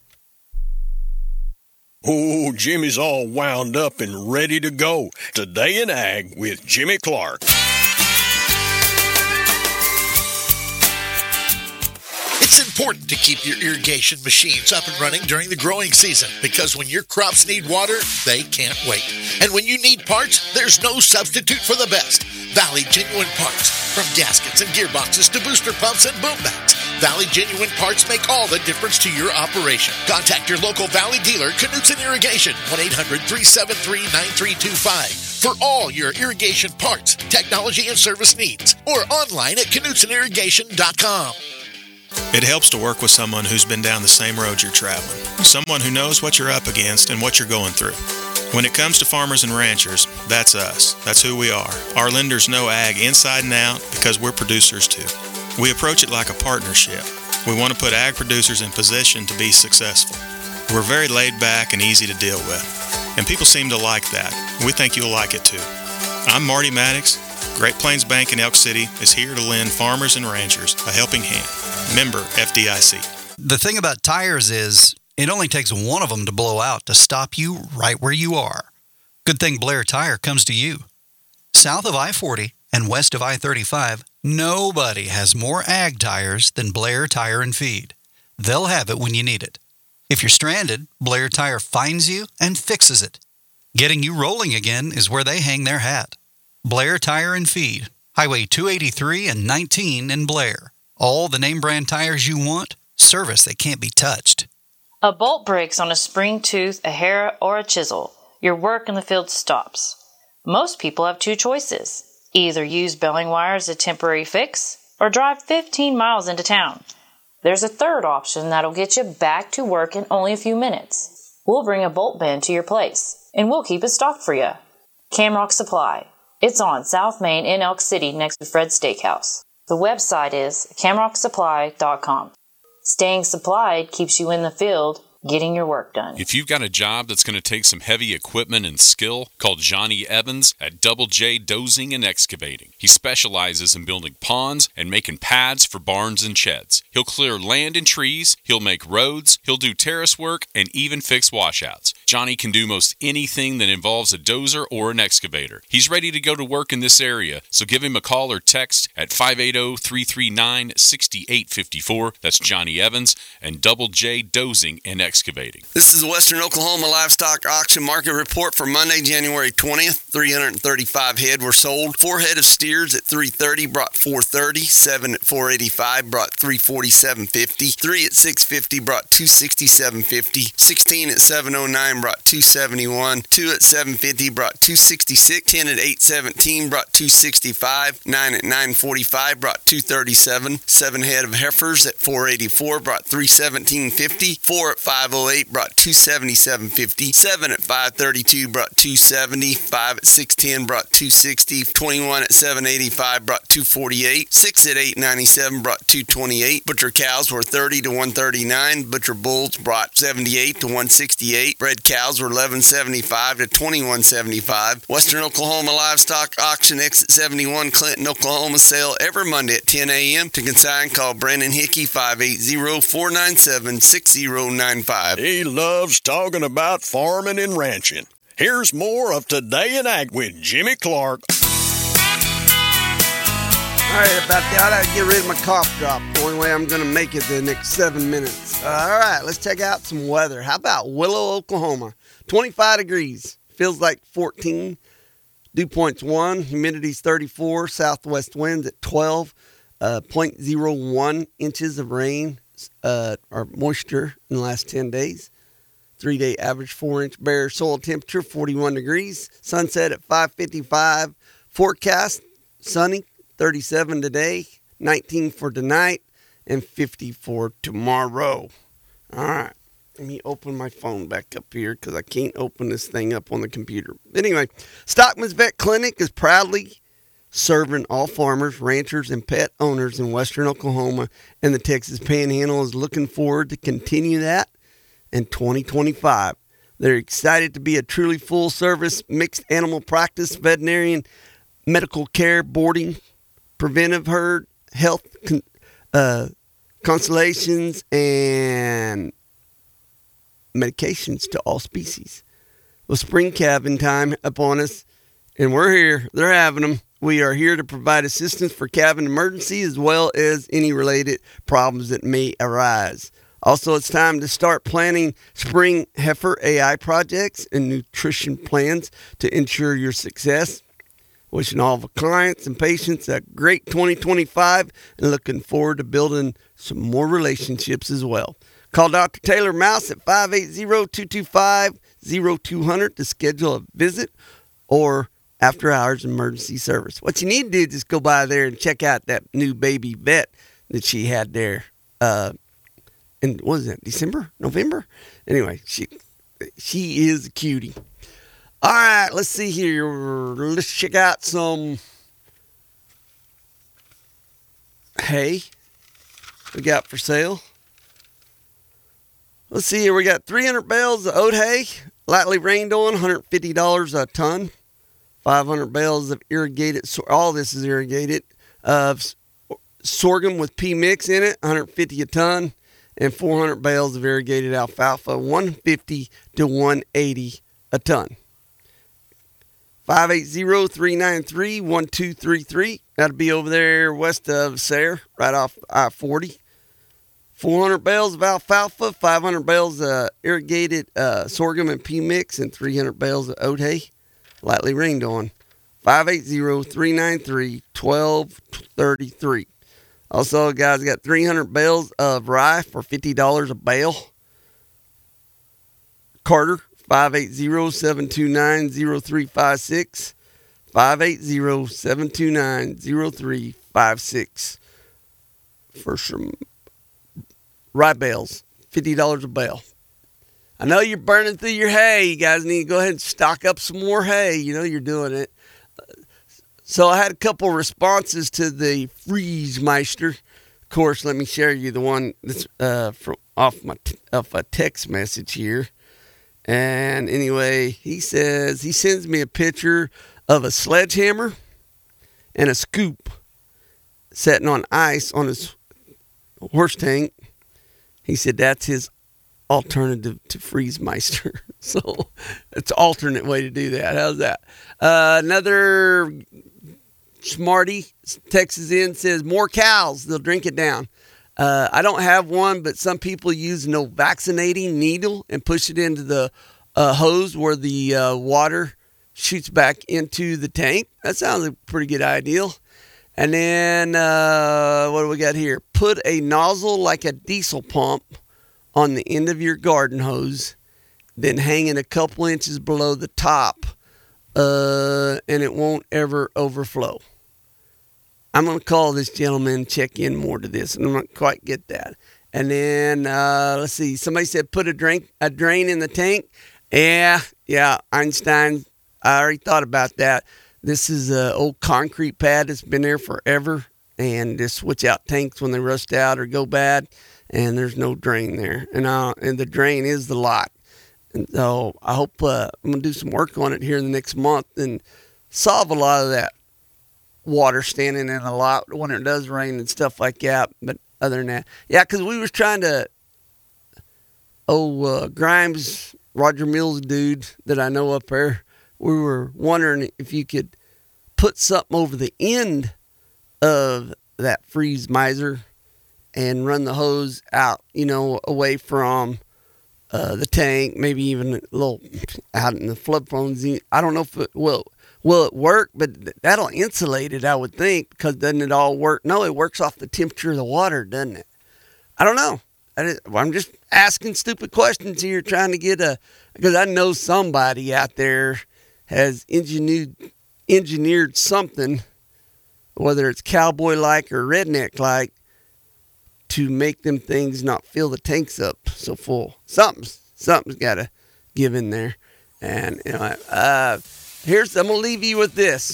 Oh, Jimmy's all wound up and ready to go. Today in Ag with Jimmy Clark. It's important to keep your irrigation machines up and running during the growing season because when your crops need water, they can't wait. And when you need parts, there's no substitute for the best. Valley Genuine Parts. From gaskets and gearboxes to booster pumps and boom backs, Valley Genuine Parts make all the difference to your operation. Contact your local Valley dealer, Knutson Irrigation, one eight hundred, three seven three, nine three two five. For all your irrigation parts, technology, and service needs. Or online at knutson irrigation dot com. It helps to work with someone who's been down the same road you're traveling. Someone who knows what you're up against and what you're going through. When it comes to farmers and ranchers, that's us. That's who we are. Our lenders know ag inside and out because we're producers too. We approach it like a partnership. We want to put ag producers in position to be successful. We're very laid back and easy to deal with. And people seem to like that. We think you'll like it too. I'm Marty Maddox. Great Plains Bank in Elk City is here to lend farmers and ranchers a helping hand. Member F D I C. The thing about tires is it only takes one of them to blow out to stop you right where you are. Good thing Blair Tire comes to you. South of I forty and west of I thirty-five, nobody has more ag tires than Blair Tire and Feed. They'll have it when you need it. If you're stranded, Blair Tire finds you and fixes it. Getting you rolling again is where they hang their hat. Blair Tire and Feed, Highway two eighty-three and nineteen in Blair. All the name brand tires you want, service that can't be touched. A bolt breaks on a spring tooth, a hair, or a chisel. Your work in the field stops. Most people have two choices. Either use baling wire as a temporary fix, or drive fifteen miles into town. There's a third option that'll get you back to work in only a few minutes. We'll bring a bolt band to your place, and we'll keep it stocked for you. Camrock Supply. It's on South Main in Elk City next to Fred's Steakhouse. The website is camrock supply dot com. Staying supplied keeps you in the field, getting your work done. If you've got a job that's going to take some heavy equipment and skill, call Johnny Evans at Double J Dozing and Excavating. He specializes in building ponds and making pads for barns and sheds. He'll clear land and trees, he'll make roads, he'll do terrace work, and even fix washouts. Johnny can do most anything that involves a dozer or an excavator. He's ready to go to work in this area, so give him a call or text at five eight zero, three three nine, six eight five four. That's Johnny Evans and Double J Dozing and Excavating. This is the Western Oklahoma Livestock Auction Market Report for Monday, January twentieth. three hundred thirty-five head were sold. Four head of steers at three thirty brought four thirty. Seven at four eighty-five brought three forty-seven fifty. Three at six fifty brought two sixty-seven fifty. Sixteen at seven oh nine brought two seventy-one. Two at seven fifty brought two sixty-six. Ten at eight seventeen brought two sixty-five. Nine at nine forty-five brought two thirty-seven. Seven head of heifers at four eighty-four brought three seventeen fifty. Four at five oh eight brought two seventy-seven fifty. Seven at five thirty-two brought two seventy. Five at six ten brought two sixty. Twenty-one at seven eighty-five brought two forty-eight. Six at eight ninety-seven brought two twenty-eight. Butcher cows were thirty to one thirty-nine. Butcher bulls brought seventy-eight to one sixty-eight. Bred cows were eleven seventy-five to twenty-one seventy-five. Western Oklahoma Livestock Auction Exit seventy-one, Clinton, Oklahoma. Sale every Monday at ten a.m. To consign, call Brandon Hickey five eight zero, four nine seven, six zero nine five. He loves talking about farming and ranching. Here's more of Today in Ag with Jimmy Clark. All right, about that, I gotta get rid of my cough drop. The only way I'm gonna make it the next seven minutes. All right, let's check out some weather. How about Willow, Oklahoma? twenty-five degrees, feels like fourteen. Dew point's one, humidity's thirty-four, southwest winds at twelve, uh, zero point zero one inches of rain uh, or moisture in the last ten days. Three-day average four-inch bare soil temperature, forty-one degrees. Sunset at five fifty-five. Forecast, sunny, thirty-seven today, nineteen for tonight, and fifty for tomorrow. All right. Let me open my phone back up here because I can't open this thing up on the computer. Anyway, Stockman's Vet Clinic is proudly serving all farmers, ranchers, and pet owners in western Oklahoma, and the Texas Panhandle is looking forward to continue that in twenty twenty-five. They're excited to be a truly full-service mixed animal practice, veterinarian, medical care, boarding, preventive herd, health con- uh, consultations, and medications to all species. With spring calving time upon us, and we're here, they're having them. We are here to provide assistance for calving emergencies as well as any related problems that may arise. Also, it's time to start planning spring heifer A I projects and nutrition plans to ensure your success. Wishing all of the clients and patients a great twenty twenty-five and looking forward to building some more relationships as well. Call Doctor Taylor Mouse at five eight zero, two two five, zero two zero zero to schedule a visit or after-hours emergency service. What you need to do is just go by there and check out that new baby vet that she had there. Uh, in, what was that, December? November? Anyway, she she is a cutie. All right, let's see here. Let's check out some hay we got for sale. Let's see here. We got three hundred bales of oat hay, lightly rained on, one hundred fifty dollars a ton. five hundred bales of irrigated, all this is irrigated, of sorghum with pea mix in it, one hundred fifty dollars a ton, and four hundred bales of irrigated alfalfa, one hundred fifty to one hundred eighty dollars a ton. five eight zero, three nine three, one two three three. That'll be over there west of Sayre, right off I forty. four hundred bales of alfalfa, five hundred bales of irrigated uh, sorghum and pea mix, and three hundred bales of oat hay, lightly rained on. five eight zero, three nine three, one two three three. Also, guys, got three hundred bales of rye for fifty dollars a bale. Carter, five eight zero, seven two nine, zero three five six. five eight zero, seven two nine, zero three five six. For some rye bales, fifty dollars a bale. I know you're burning through your hay. You guys need to go ahead and stock up some more hay. You know you're doing it. So I had a couple responses to the Freeze Meister. Of course, let me share you the one that's uh, from off my off a text message here. And anyway, he says he sends me a picture of a sledgehammer and a scoop sitting on ice on his horse tank. He said that's his alternative to Freeze Meister. So it's an alternate way to do that. How's that? Uh, another smarty texts in, says more cows, they'll drink it down. Uh, I don't have one, but some people use no vaccinating needle and push it into the uh, hose where the uh, water shoots back into the tank. That sounds like a pretty good idea. And then uh, what do we got here? Put a nozzle like a diesel pump on the end of your garden hose, then hang it a couple inches below the top, uh, and it won't ever overflow. I'm going to call this gentleman, check in more to this, and I don't quite get that. And then, uh, let's see, somebody said put a drink, a drain in the tank. Yeah, yeah, Einstein, I already thought about that. This is an old concrete pad that's been there forever, and just switch out tanks when they rust out or go bad, and there's no drain there. And uh, and the drain is the lot. And so I hope uh, I'm going to do some work on it here in the next month and solve a lot of that water standing in a lot when it does rain and stuff like that. But other than that, yeah, because we was trying to, oh, uh, Grimes, Roger Mills dude that I know up there, we were wondering if you could put something over the end of that Freeze Miser and run the hose out, you know, away from uh, the tank, maybe even a little out in the flood prone zone. I don't know if it will. Will it work? But that'll insulate it, I would think, because doesn't it all work? No, it works off the temperature of the water, doesn't it? I don't know. I just, I'm just asking stupid questions here, trying to get a, because I know somebody out there has engineered engineered something, whether it's cowboy-like or redneck-like, to make them things not fill the tanks up so full. Something's something's got to give in there. And you know, uh, here's I'm gonna leave you with this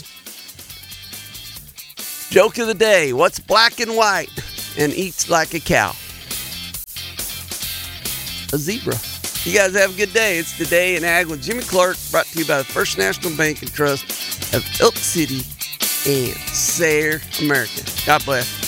joke of the day: what's black and white and eats like a cow? A zebra. You guys have a good day. It's Today in Ag with Jimmy Clark, brought to you by the First National Bank and Trust of Elk City and Sayre, America. God bless.